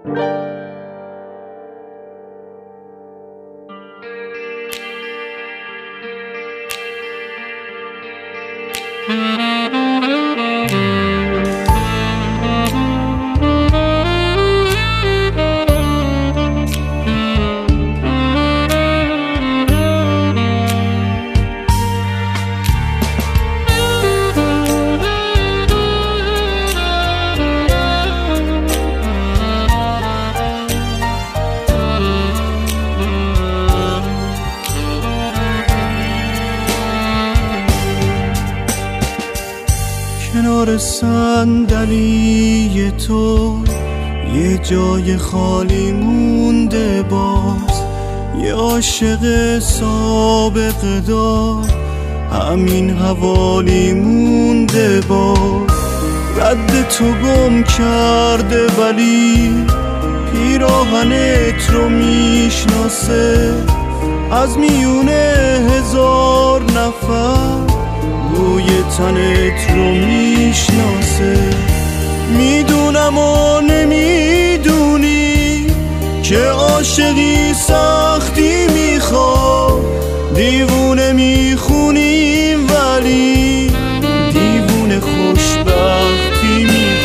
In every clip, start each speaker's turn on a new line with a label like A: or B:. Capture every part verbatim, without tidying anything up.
A: کنار صندلی تو یه جای خالی مونده، باز یه عاشق سابق دار همین حوالی مونده، باز رد تو گم کرده ولی پیراهنت رو میشناسه، از میونه هزار نفر بوی تنت رو میشناسه. میدونم و نمیدونی که عاشقی سختی میخواد، دیوونه میخونیم ولی دیوونه خوشبختی میخواد.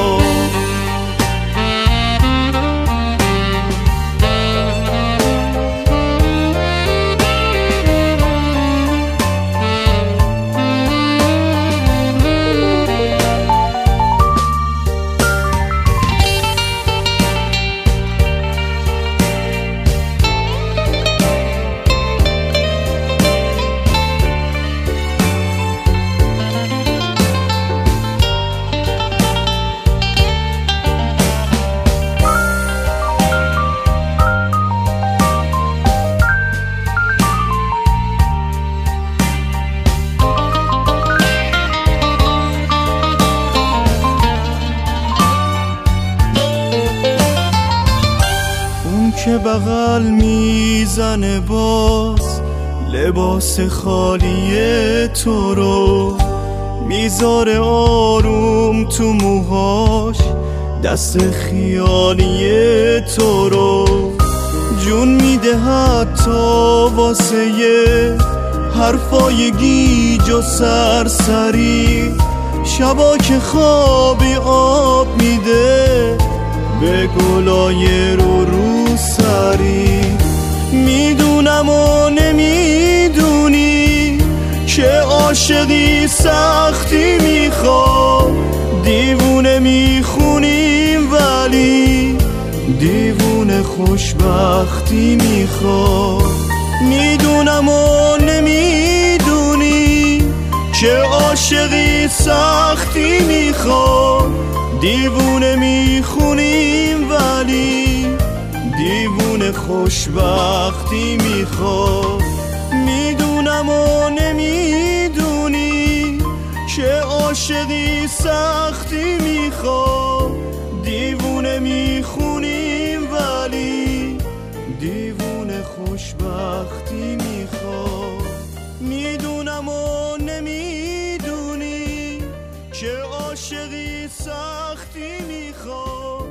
A: که بغل میزنه باز لباس خالی تو رو، میذاره آروم تو موهاش دست خیالی تو رو، جون میده حتی واسه یه حرفای گیج و سرسری، شبا که خوابی آب میده به گلای رو رو سری. میدونم و نمیدونی که عاشقی سختی میخواد، دیوونه میخونیم ولی دیوونه خوشبختی میخواد. میدونم و نمیدونی که عاشقی سختی میخواد، دیوونه میخونیم ولی دیوونه خوشبختی میخواد. میدونم و نمیدونی که عاشقی سختی میخواد، دیوونه میخونیم ولی دیوونه خوشبختی میخواد. میدونم و نمیدونی که عاشقی سختی میخواد،